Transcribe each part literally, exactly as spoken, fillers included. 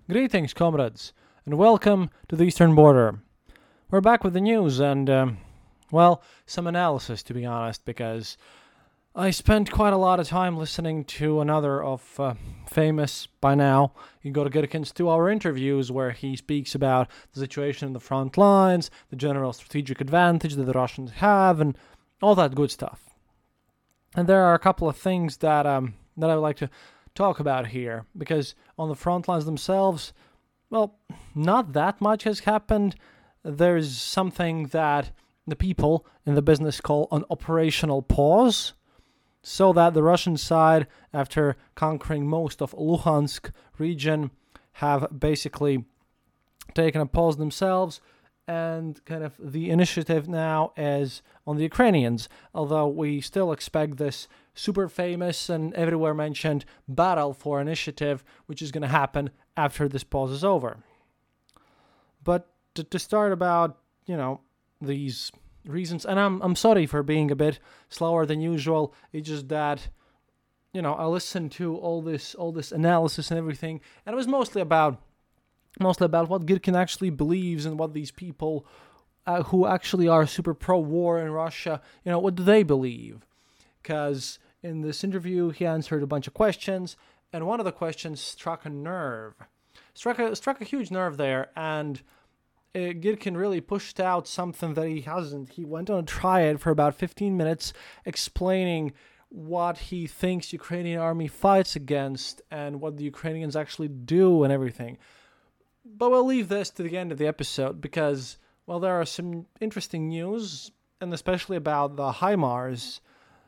Greetings, comrades, and welcome to the Eastern Border. We're back with the news and, um, well, some analysis, to be honest, because I spent quite a lot of time listening to another of uh, famous, by now, Igor Girkin's two-hour interviews where he speaks about the situation in the front lines, the general strategic advantage that the Russians have, and all that good stuff. And there are a couple of things that um, that I would like to talk about here, because on the front lines themselves, well, not that much has happened. There's something that the people in the business call an operational pause, so that the Russian side, after conquering most of Luhansk region, have basically taken a pause themselves, and kind of the initiative now is on the Ukrainians, although we still expect this super famous and everywhere mentioned battle for initiative, which is going to happen after this pause is over. But to, to start about, you know, these reasons, and I'm I'm sorry for being a bit slower than usual. It's just that, you know, I listened to all this all this analysis and everything, and it was mostly about mostly about what Girkin actually believes and what these people uh, who actually are super pro-war in Russia, you know, what do they believe? Because in this interview, he answered a bunch of questions, and one of the questions struck a nerve, struck a struck a huge nerve there, and Uh, Girkin really pushed out something that he hasn't. He went on a triad for about fifteen minutes explaining what he thinks Ukrainian army fights against and what the Ukrainians actually do and everything. But we'll leave this to the end of the episode because, well, there are some interesting news, and especially about the HIMARS,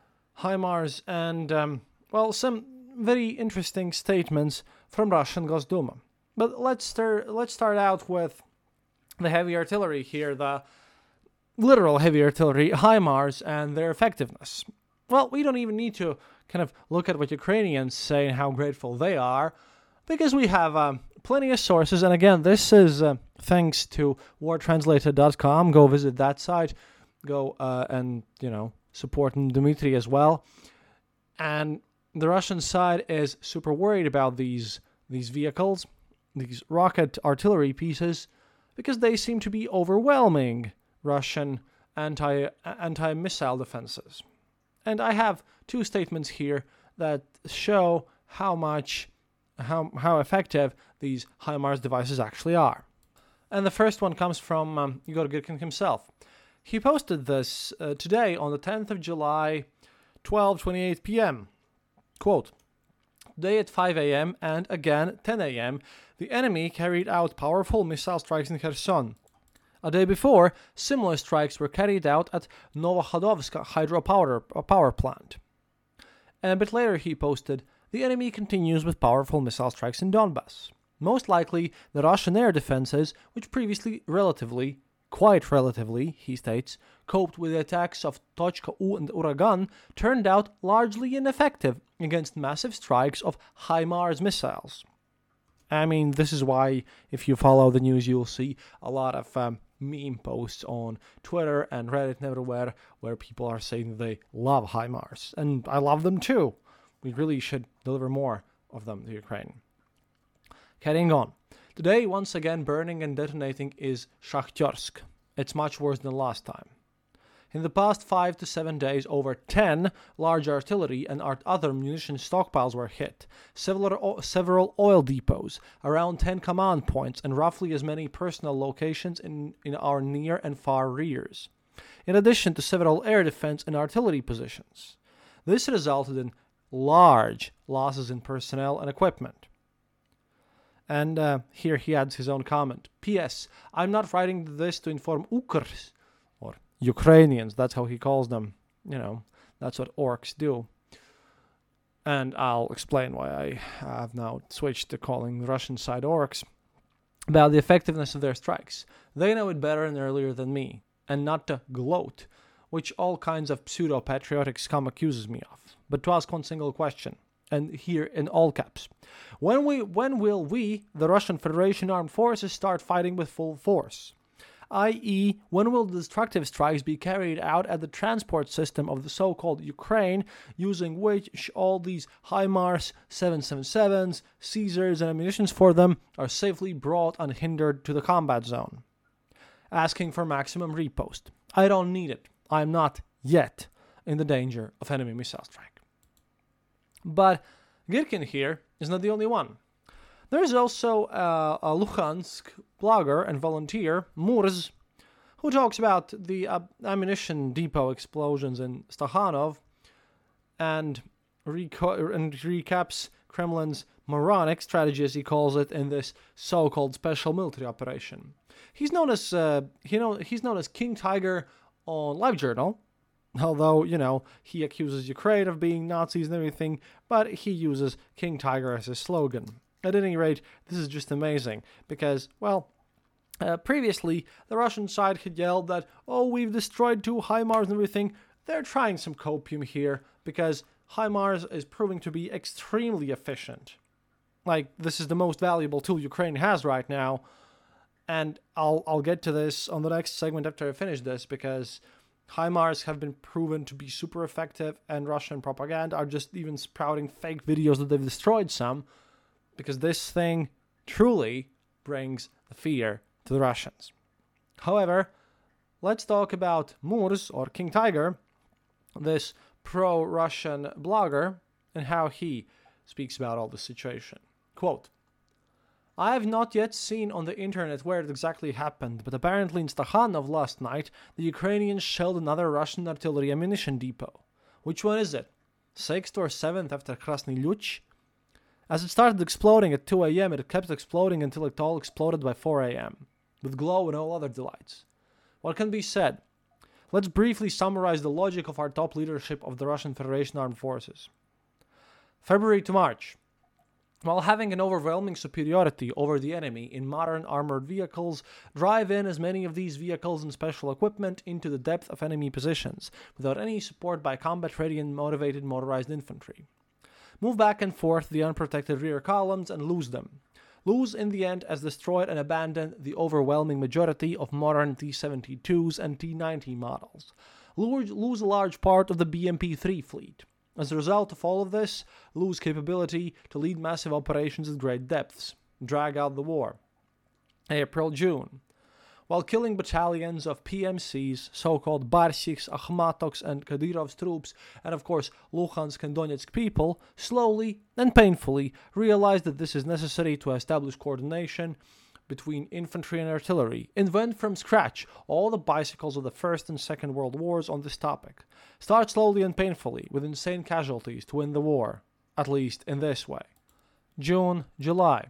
HIMARS and, um, well, some very interesting statements from Russian Gosduma. But let's start, let's start out with the heavy artillery here, the literal heavy artillery, HIMARS, and their effectiveness. Well, we don't even need to kind of look at what Ukrainians say and how grateful they are, because we have um, plenty of sources. And again, this is uh, thanks to war translator dot com. Go visit that site. Go uh, and, you know, support Dmitry as well. And the Russian side is super worried about these these vehicles, these rocket artillery pieces, because they seem to be overwhelming Russian anti anti-missile defenses. And I have two statements here that show how much, how how effective these HIMARS devices actually are. And the first one comes from um, Igor Girkin himself. He posted this uh, today on the tenth of July, twelve twenty-eight p.m. Quote, "Today at five a.m. and again ten a.m., the enemy carried out powerful missile strikes in Kherson. A day before, similar strikes were carried out at Novokhodovska hydropower power plant." And a bit later he posted, "The enemy continues with powerful missile strikes in Donbass. Most likely, the Russian air defenses, which previously relatively, quite relatively, he states, coped with the attacks of Tochka U and Uragan, turned out largely ineffective against massive strikes of HIMARS missiles." I mean, this is why, if you follow the news, you'll see a lot of um, meme posts on Twitter and Reddit and everywhere where people are saying they love HIMARS. And I love them too. We really should deliver more of them to Ukraine. Carrying on. Today, once again, burning and detonating is Shakhtarsk. It's much worse than last time. In the past five to seven days, over ten large artillery and art- other munition stockpiles were hit, several, several oil depots, around ten command points, and roughly as many personnel locations in, in our near and far rears, in addition to several air defense and artillery positions. This resulted in large losses in personnel and equipment. And uh, here he adds his own comment. P S. I'm not writing this to inform Ukrs, or Ukrainians, that's how he calls them. You know, that's what orcs do. And I'll explain why I have now switched to calling the Russian side orcs, about the effectiveness of their strikes. They know it better and earlier than me, and not to gloat, which all kinds of pseudo-patriotic scum accuses me of, but to ask one single question, and here in all caps. When we, when will we, the Russian Federation Armed Forces, start fighting with full force? that is, when will the destructive strikes be carried out at the transport system of the so-called Ukraine, using which all these HIMARS, seven seventy-sevens, Caesars, and ammunitions for them are safely brought unhindered to the combat zone? Asking for maximum repost. I don't need it. I'm not yet in the danger of enemy missile strike. But Girkin here is not the only one. There is also uh, a Luhansk blogger and volunteer, Murs, who talks about the uh, ammunition depot explosions in Stakhanov and, reco- and recaps Kremlin's moronic strategy, as he calls it, in this so-called special military operation. He's known as uh, you know he's known as King Tiger on LiveJournal, although, you know, he accuses Ukraine of being Nazis and everything, but he uses King Tiger as his slogan. At any rate, this is just amazing, because, well, uh, previously, the Russian side had yelled that, oh, we've destroyed two HIMARS and everything. They're trying some copium here, because HIMARS is proving to be extremely efficient. Like, this is the most valuable tool Ukraine has right now, and I'll I'll get to this on the next segment after I finish this, because HIMARS have been proven to be super effective, and Russian propaganda are just even sprouting fake videos that they've destroyed some, because this thing truly brings the fear to the Russians. However, let's talk about Murs, or King Tiger, this pro-Russian blogger, and how he speaks about all the situation. Quote, I have not yet seen on the internet where it exactly happened, but apparently in Stakhanov last night, the Ukrainians shelled another Russian artillery ammunition depot. Which one is it? Sixth or seventh after Krasny Luch? As it started exploding at two a.m., it kept exploding until it all exploded by four a.m., with glow and all other delights. What can be said? Let's briefly summarize the logic of our top leadership of the Russian Federation Armed Forces. February to March. While having an overwhelming superiority over the enemy in modern armored vehicles, drive in as many of these vehicles and special equipment into the depth of enemy positions, without any support by combat-ready and motivated motorized infantry. Move back and forth the unprotected rear columns and lose them. Lose in the end as destroyed and abandon the overwhelming majority of modern T seventy-twos and T ninety models. Lose, lose a large part of the B M P three fleet. As a result of all of this, lose capability to lead massive operations at great depths. Drag out the war. April, June. While killing battalions of P M Cs, so-called Barsiks, Akhmatovs, and Kadyrov's troops, and of course Luhansk and Donetsk people, slowly and painfully realized that this is necessary to establish coordination between infantry and artillery, invent from scratch all the bicycles of the First and Second World Wars on this topic. Start slowly and painfully, with insane casualties, to win the war, at least in this way. June, July.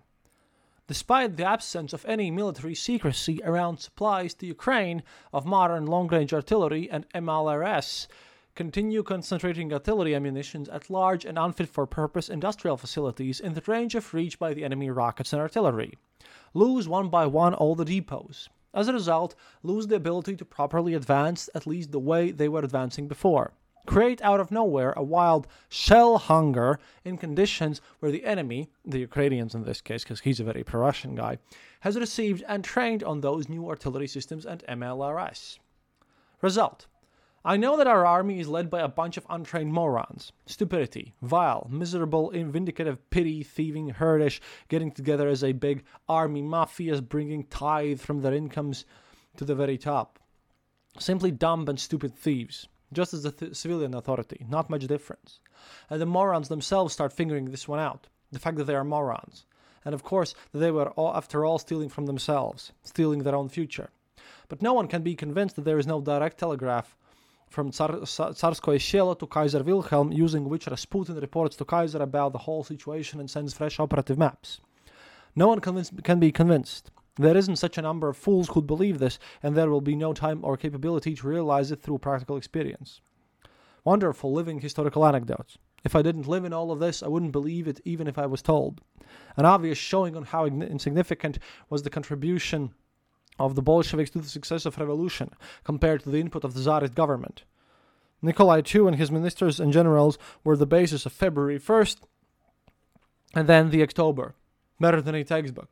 Despite the absence of any military secrecy around supplies to Ukraine of modern long-range artillery and M L R S, continue concentrating artillery ammunitions at large and unfit-for-purpose industrial facilities in the range of reach by the enemy rockets and artillery. Lose one by one all the depots. As a result, lose the ability to properly advance at least the way they were advancing before. Create out of nowhere a wild shell hunger in conditions where the enemy, the Ukrainians in this case, because he's a very pro-Russian guy, has received and trained on those new artillery systems and M L R S. Result. I know that our army is led by a bunch of untrained morons. Stupidity, vile, miserable, vindicative, pity, thieving, herdish, getting together as a big army mafias, bringing tithe from their incomes to the very top. Simply dumb and stupid thieves. Just as the th- civilian authority, not much difference. And the morons themselves start figuring this one out, the fact that they are morons. And of course, that they were, all, after all, stealing from themselves, stealing their own future. But no one can be convinced that there is no direct telegraph from Tsar- Tsarskoye Selo to Kaiser Wilhelm, using which Rasputin reports to Kaiser about the whole situation and sends fresh operative maps. No one convince- can be convinced. There isn't such a number of fools who'd believe this, and there will be no time or capability to realize it through practical experience. Wonderful living historical anecdotes. If I didn't live in all of this, I wouldn't believe it even if I was told. An obvious showing on how insignificant was the contribution of the Bolsheviks to the success of revolution compared to the input of the Tsarist government. Nikolai the Second and his ministers and generals were the basis of February first, and then the October. Better than a textbook.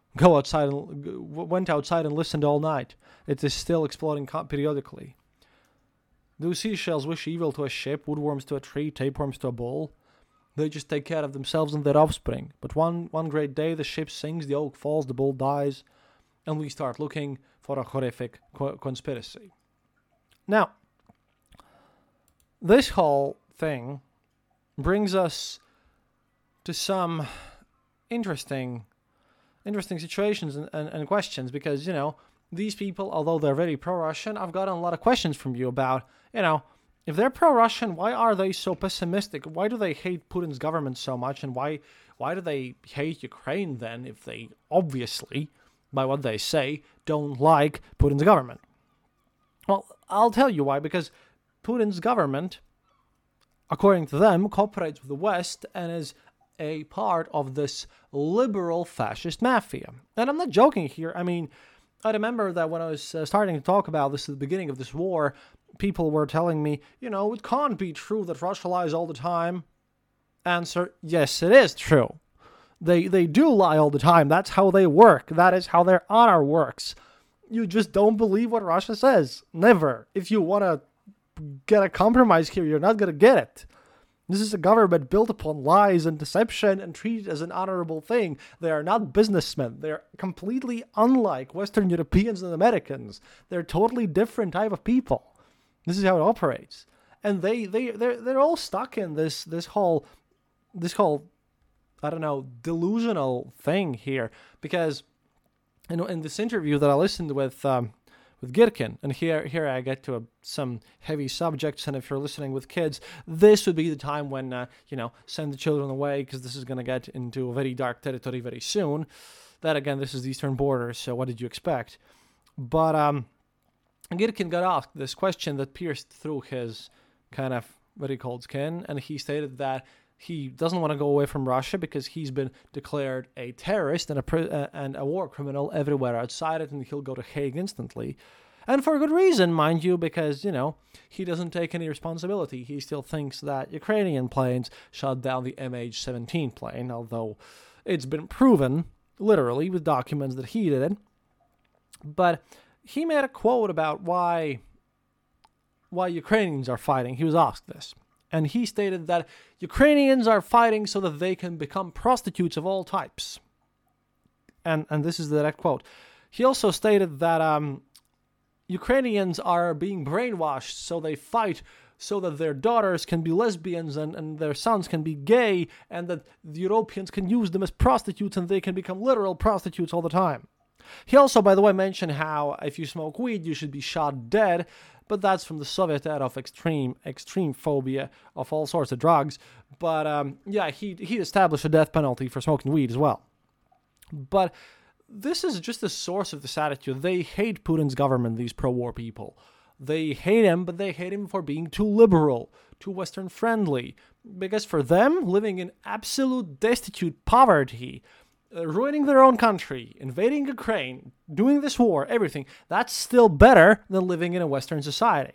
go outside and g- went outside and listened all night. It is still exploding co- periodically. Do seashells wish evil to a ship, woodworms to a tree, tapeworms to a bull? They just take care of themselves and their offspring. But one, one great day, the ship sinks, the oak falls, the bull dies, and we start looking for a horrific co- conspiracy. Now, this whole thing brings us to some interesting interesting situations and, and, and questions, because, you know, these people, although they're very pro-Russian, I've gotten a lot of questions from you about, you know, if they're pro-Russian, why are they so pessimistic? Why do they hate Putin's government so much? And why why do they hate Ukraine then, if they obviously, by what they say, don't like Putin's government? Well, I'll tell you why. Because Putin's government, according to them, cooperates with the West and is a part of this liberal fascist mafia. And I'm not joking here. I mean, I remember that when I was uh, starting to talk about this at the beginning of this war, people were telling me, you know, it can't be true that Russia lies all the time. Answer, yes, it is true. They they do lie all the time. That's how they work. That is how their honor works. You just don't believe what Russia says. Never. If you want to get a compromise here, you're not going to get it. This is a government built upon lies and deception and treated as an honorable thing. They are not businessmen. They're completely unlike Western Europeans and Americans. They're totally different type of people. This is how it operates. And they, they, they're, they're all stuck in this, this whole, this whole, I don't know, delusional thing here. Because, you know, in this interview that I listened with, um, with Girkin, and here here I get to a, some heavy subjects, and if you're listening with kids, this would be the time when, uh, you know, send the children away, because this is going to get into a very dark territory very soon. That, again, this is the Eastern Border, so what did you expect? But um, Girkin got asked this question that pierced through his kind of very cold skin, and he stated that he doesn't want to go away from Russia because he's been declared a terrorist and a pri- uh, and a war criminal everywhere outside it, and he'll go to Hague instantly. And for good reason, mind you, because, you know, he doesn't take any responsibility. He still thinks that Ukrainian planes shot down the M H seventeen plane, although it's been proven, literally, with documents that he did it. But he made a quote about why, why Ukrainians are fighting. He was asked this. And he stated that Ukrainians are fighting so that they can become prostitutes of all types. And and this is the direct quote. He also stated that um, Ukrainians are being brainwashed, so they fight so that their daughters can be lesbians and, and their sons can be gay, and that the Europeans can use them as prostitutes and they can become literal prostitutes all the time. He also, by the way, mentioned how if you smoke weed, you should be shot dead. But that's from the Soviet era of extreme, extreme phobia of all sorts of drugs. But um, yeah, he he established a death penalty for smoking weed as well. But this is just the source of this attitude. They hate Putin's government, these pro-war people. They hate him, but they hate him for being too liberal, too Western-friendly. Because for them, living in absolute destitute poverty, Uh, ruining their own country, invading Ukraine, doing this war, everything, that's still better than living in a Western society.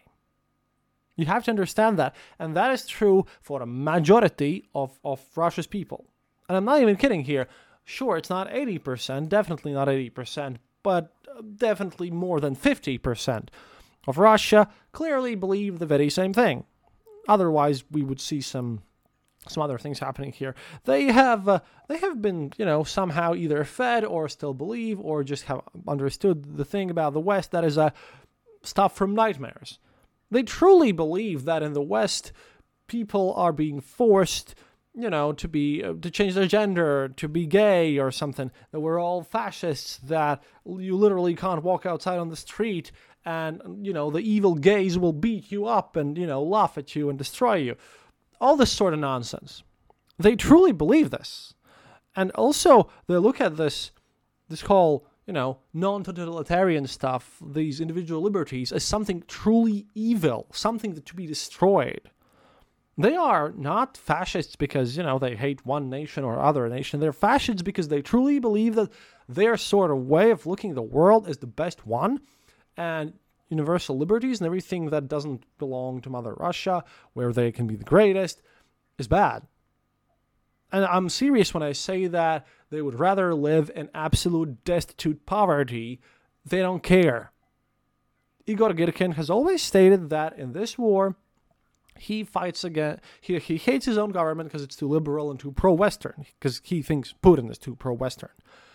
You have to understand that. And that is true for a majority of, of Russia's people. And I'm not even kidding here. Sure, it's not eighty percent, definitely not eighty percent, but definitely more than fifty percent of Russia clearly believe the very same thing. Otherwise, we would see some some other things happening here. They have uh, they have been, you know, somehow either fed or still believe or just have understood the thing about the West that is uh, stuff from nightmares. They truly believe that in the West, people are being forced, you know, to be uh, to change their gender, to be gay or something. That we're all fascists. That you literally can't walk outside on the street, and, you know, the evil gays will beat you up and, you know, laugh at you and destroy you. All this sort of nonsense. They truly believe this. And also, they look at this, this whole, you know, non-totalitarian stuff, these individual liberties, as something truly evil, something that to be destroyed. They are not fascists because, you know, they hate one nation or other nation. They're fascists because they truly believe that their sort of way of looking at the world is the best one. And universal liberties and everything that doesn't belong to Mother Russia, where they can be the greatest, is bad. and I'm serious when I say that they would rather live in absolute destitute poverty. They don't care. Igor Girkin has always stated that in this war, he fights against, he, he hates his own government because it's too liberal and too pro-Western, because he thinks Putin is too pro-Western.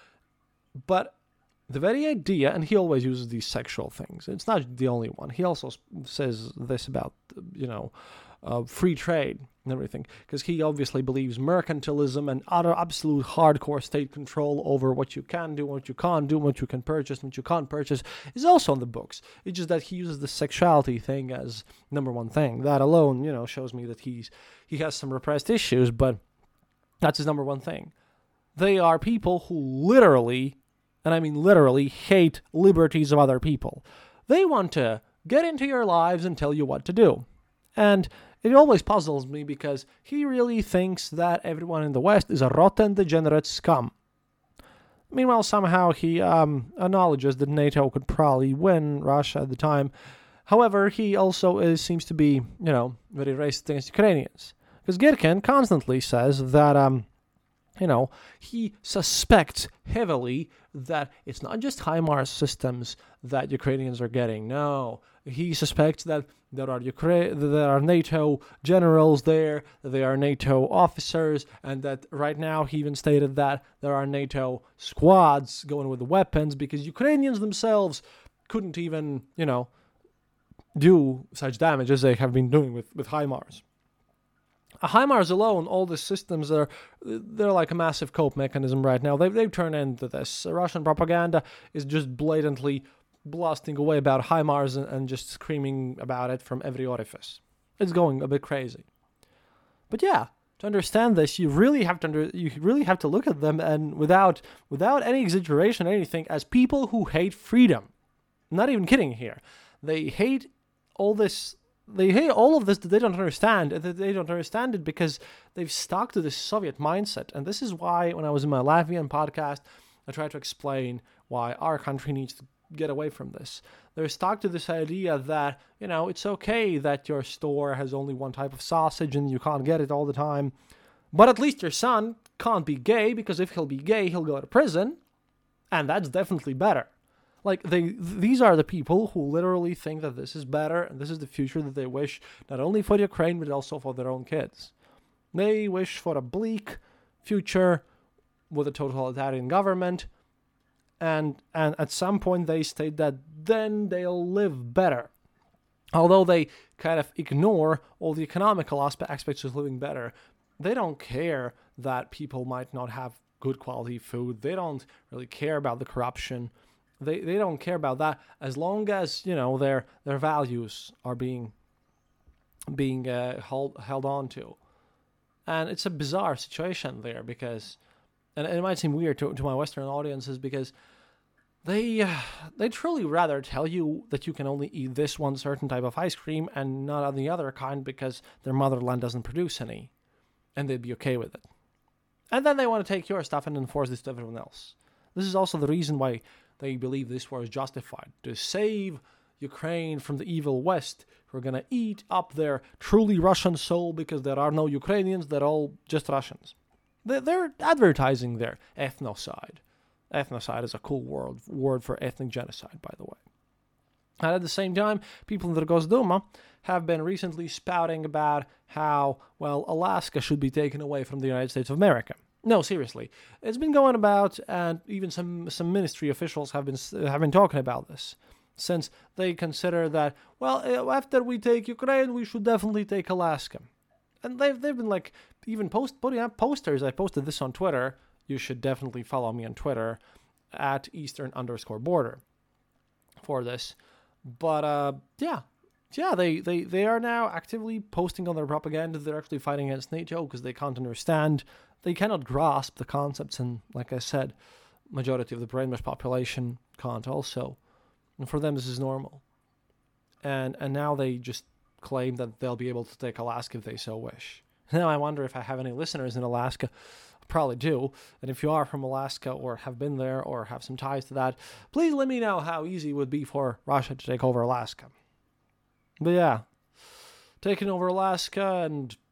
But the very idea, and he always uses these sexual things, it's not the only one. He also says this about, you know, uh, free trade and everything, because he obviously believes mercantilism and utter absolute hardcore state control over what you can do, what you can't do, what you can purchase, what you can't purchase is also in the books. It's just that he uses the sexuality thing as number one thing. That alone, you know, shows me that he's he has some repressed issues, but that's his number one thing. They are people who literally, and I mean literally, hate liberties of other people. They want to get into your lives and tell you what to do. And it always puzzles me because he really thinks that everyone in the West is a rotten, degenerate scum. Meanwhile, somehow he um, acknowledges that NATO could probably win Russia at the time. However, he also is, seems to be, you know, very racist against Ukrainians. Because Girkin constantly says that, um, you know, he suspects heavily that it's not just HIMARS systems that Ukrainians are getting. No, he suspects that there are Ukra- there are NATO generals there, that there are NATO officers, and that right now he even stated that there are NATO squads going with the weapons because Ukrainians themselves couldn't even, you know, do such damage as they have been doing with, with HIMARS. HIMARS alone, all the systems are they're like a massive cope mechanism right now. They've they've turned into this. Russian propaganda is just blatantly blasting away about HIMARS and, and just screaming about it from every orifice. It's going a bit crazy. But yeah, to understand this, you really have to under, you really have to look at them and without without any exaggeration or anything as people who hate freedom. I'm not even kidding here. They hate all this. They hate all of this that they don't understand. That they don't understand it because they've stuck to this Soviet mindset. And this is why, when I was in my Latvian podcast, I tried to explain why our country needs to get away from this. They're stuck to this idea that, you know, it's okay that your store has only one type of sausage and you can't get it all the time. But at least your son can't be gay, because if he'll be gay, he'll go to prison. And that's definitely better. Like, they, these are the people who literally think that this is better, and this is the future that they wish, not only for Ukraine, but also for their own kids. They wish for a bleak future with a totalitarian government, and, and at some point they state that then they'll live better. Although they kind of ignore all the economical aspects of living better, they don't care that people might not have good quality food. They don't really care about the corruption. They they don't care about that as long as, you know, their their values are being being uh, hold, held on to. And it's a bizarre situation there because, and it might seem weird to, to my Western audiences because they uh, they truly rather tell you that you can only eat this one certain type of ice cream and not the other kind because their motherland doesn't produce any, and they'd be okay with it. And then they want to take your stuff and enforce this to everyone else. This is also the reason why they believe this war is justified, to save Ukraine from the evil West who are going to eat up their truly Russian soul because there are no Ukrainians, they're all just Russians. They're advertising their ethnocide. Ethnocide is a cool word, word for ethnic genocide, by the way. And at the same time, people in the Gosduma have been recently spouting about how, well, Alaska should be taken away from the United States of America. No, seriously. It's been going about, and even some, some ministry officials have been have been talking about this, since they consider that, well, after we take Ukraine, we should definitely take Alaska. And they've, they've been, like, even post, putting up posters. I posted this on Twitter. You should definitely follow me on Twitter, at Eastern underscore border, for this. But, uh, yeah. Yeah, they, they, they are now actively posting on their propaganda. They're actually fighting against NATO because they can't understand. They cannot grasp the concepts, and like I said, majority of the brainwashed population can't also. And for them, this is normal. And and now they just claim that they'll be able to take Alaska if they so wish. Now I wonder if I have any listeners in Alaska. I probably do. And if you are from Alaska or have been there or have some ties to that, please let me know how easy it would be for Russia to take over Alaska. But yeah, taking over Alaska and just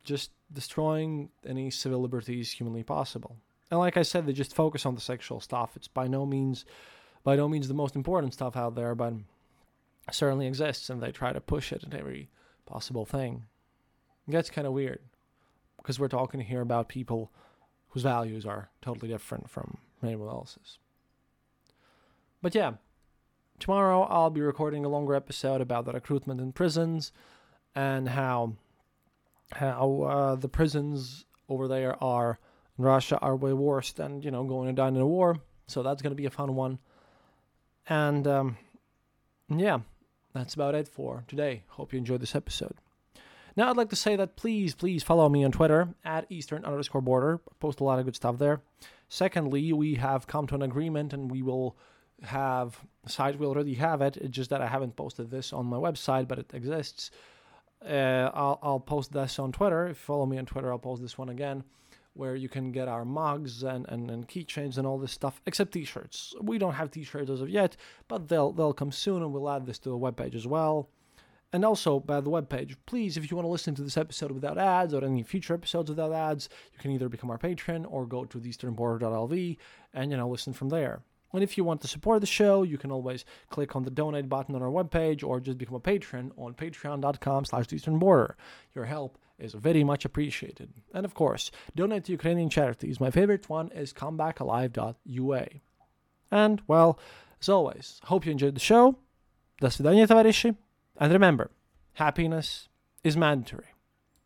destroying any civil liberties humanly possible. And like I said, they just focus on the sexual stuff. It's by no means, by no means the most important stuff out there, but it certainly exists, and they try to push it in every possible thing. It gets kind of weird, because we're talking here about people whose values are totally different from anyone else's. But yeah, tomorrow I'll be recording a longer episode about the recruitment in prisons and how how uh, the prisons over there are in Russia are way worse than, you know, going to die in a war. So that's going to be a fun one. And um, yeah, that's about it for today. Hope you enjoyed this episode. Now I'd like to say that please, please follow me on Twitter at Eastern underscore border. I post a lot of good stuff there. Secondly, we have come to an agreement, and we will have a site. We already have it. It's just that I haven't posted this on my website, but it exists. Uh, I'll, I'll post this on Twitter. If you follow me on Twitter, I'll post this one again, where you can get our mugs and, and, and keychains and all this stuff, except t-shirts. We don't have t-shirts as of yet, but they'll they'll come soon, and we'll add this to the webpage as well. And also, by the webpage, please, if you want to listen to this episode without ads or any future episodes without ads, you can either become our patron or go to the eastern border dot l v and, you know, listen from there. And if you want to support the show, you can always click on the donate button on our webpage or just become a patron on patreon dot com slash eastern border. Your help is very much appreciated. And of course, donate to Ukrainian charities. My favorite one is comeback alive dot u a. And, well, as always, hope you enjoyed the show. До свидания, товарищи. And remember, happiness is mandatory.